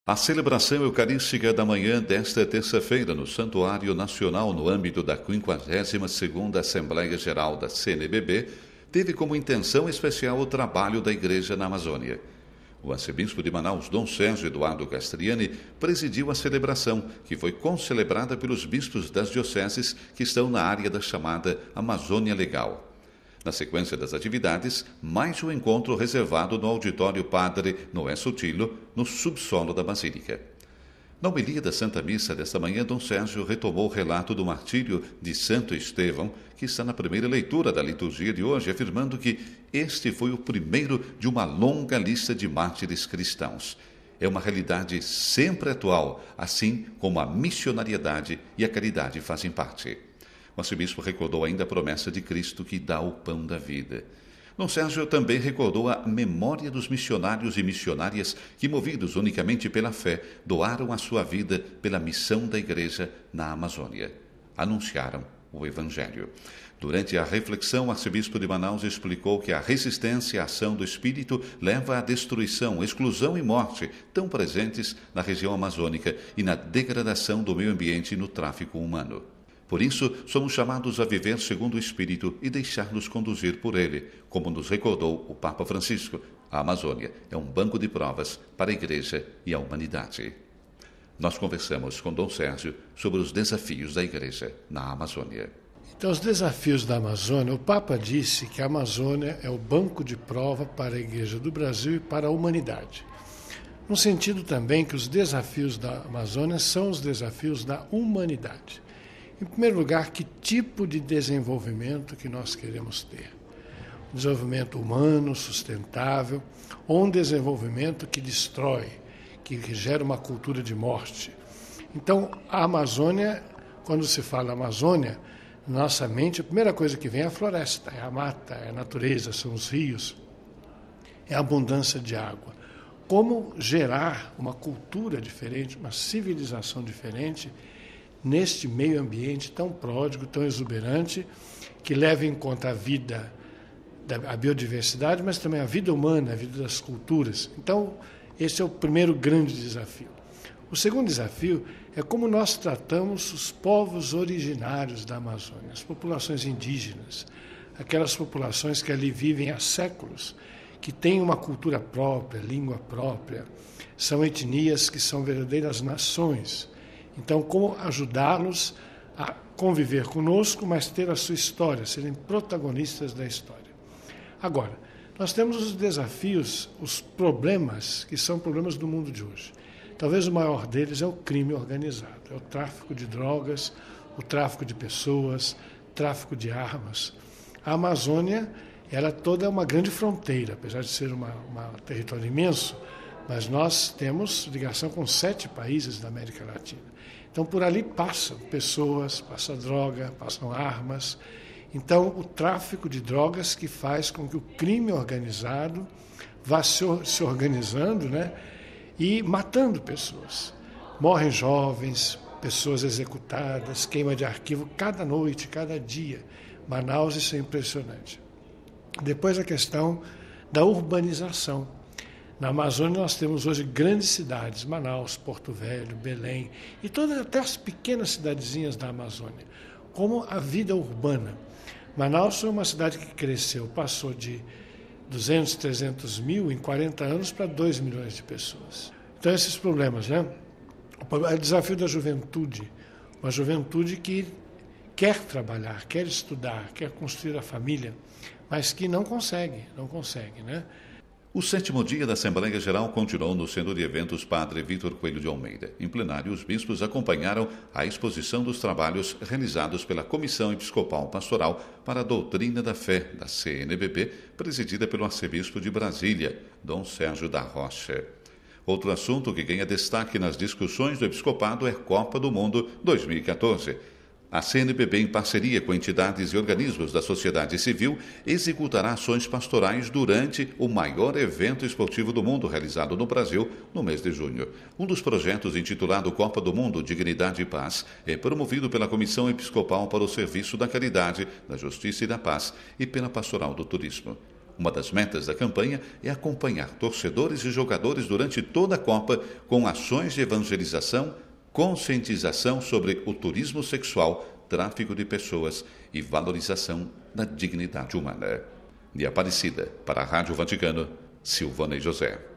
A celebração eucarística da manhã desta terça-feira no Santuário Nacional, no âmbito da 52ª Assembleia Geral da CNBB, teve como intenção especial o trabalho da Igreja na Amazônia. O arcebispo de Manaus, Dom Sérgio Eduardo Castriani, presidiu a celebração, que foi concelebrada pelos bispos das dioceses que estão na área da chamada Amazônia Legal. Na sequência das atividades, mais um encontro reservado no auditório Padre Noé Sotilo, no subsolo da Basílica. Na homilia da Santa Missa desta manhã, Dom Sérgio retomou o relato do martírio de Santo Estevão, que está na primeira leitura da liturgia de hoje, afirmando que este foi o primeiro de uma longa lista de mártires cristãos. É uma realidade sempre atual, assim como a missionariedade e a caridade fazem parte. O arcebispo recordou ainda a promessa de Cristo que dá o pão da vida. Dom Sérgio também recordou a memória dos missionários e missionárias que, movidos unicamente pela fé, doaram a sua vida pela missão da Igreja na Amazônia. Anunciaram o Evangelho. Durante a reflexão, o arcebispo de Manaus explicou que a resistência à ação do Espírito leva à destruição, exclusão e morte, tão presentes na região amazônica e na degradação do meio ambiente e no tráfico humano. Por isso, somos chamados a viver segundo o Espírito e deixar-nos conduzir por ele, como nos recordou o Papa Francisco. A Amazônia é um banco de provas para a Igreja e a humanidade. Nós conversamos com Dom Sérgio sobre os desafios da Igreja na Amazônia. Então, os desafios da Amazônia, o Papa disse que a Amazônia é o banco de prova para a Igreja do Brasil e para a humanidade. No sentido também que os desafios da Amazônia são os desafios da humanidade. Em primeiro lugar, que tipo de desenvolvimento que nós queremos ter? Um desenvolvimento humano, sustentável, ou um desenvolvimento que destrói, que gera uma cultura de morte? Então, a Amazônia, quando se fala Amazônia, na nossa mente, a primeira coisa que vem é a floresta, é a mata, é a natureza, são os rios, é a abundância de água. Como gerar uma cultura diferente, uma civilização diferente, neste meio ambiente tão pródigo, tão exuberante, que leva em conta a vida, a biodiversidade, mas também a vida humana, a vida das culturas. Então, esse é o primeiro grande desafio. O segundo desafio é como nós tratamos os povos originários da Amazônia, as populações indígenas, aquelas populações que ali vivem há séculos, que têm uma cultura própria, língua própria, são etnias que são verdadeiras nações. Então, como ajudá-los a conviver conosco, mas ter a sua história, serem protagonistas da história. Agora, nós temos os desafios, os problemas, que são problemas do mundo de hoje. Talvez o maior deles é o crime organizado, é o tráfico de drogas, o tráfico de pessoas, tráfico de armas. A Amazônia, ela toda é uma grande fronteira, apesar de ser um território imenso, mas nós temos ligação com 7 países da América Latina. Então, por ali passam pessoas, passa droga, passam armas. Então, o tráfico de drogas que faz com que o crime organizado vá se organizando, né, e matando pessoas. Morrem jovens, pessoas executadas, queima de arquivo cada noite, cada dia. Manaus, isso é impressionante. Depois a questão da urbanização. Na Amazônia nós temos hoje grandes cidades, Manaus, Porto Velho, Belém, e até as pequenas cidadezinhas da Amazônia, como a vida urbana. Manaus foi uma cidade que cresceu, passou de 200, 300 mil em 40 anos para 2 milhões de pessoas. Então esses problemas, né? O desafio da juventude, uma juventude que quer trabalhar, quer estudar, quer construir a família, mas que não consegue, né? O 7º dia da Assembleia Geral continuou no Centro de Eventos Padre Vítor Coelho de Almeida. Em plenário, os bispos acompanharam a exposição dos trabalhos realizados pela Comissão Episcopal Pastoral para a Doutrina da Fé, da CNBB, presidida pelo arcebispo de Brasília, Dom Sérgio da Rocha. Outro assunto que ganha destaque nas discussões do episcopado é Copa do Mundo 2014. A CNBB, em parceria com entidades e organismos da sociedade civil, executará ações pastorais durante o maior evento esportivo do mundo realizado no Brasil no mês de junho. Um dos projetos, intitulado Copa do Mundo, Dignidade e Paz, é promovido pela Comissão Episcopal para o Serviço da Caridade, da Justiça e da Paz e pela Pastoral do Turismo. Uma das metas da campanha é acompanhar torcedores e jogadores durante toda a Copa com ações de evangelização, conscientização sobre o turismo sexual, tráfico de pessoas e valorização da dignidade humana. De Aparecida, para a Rádio Vaticano, Silvana e José.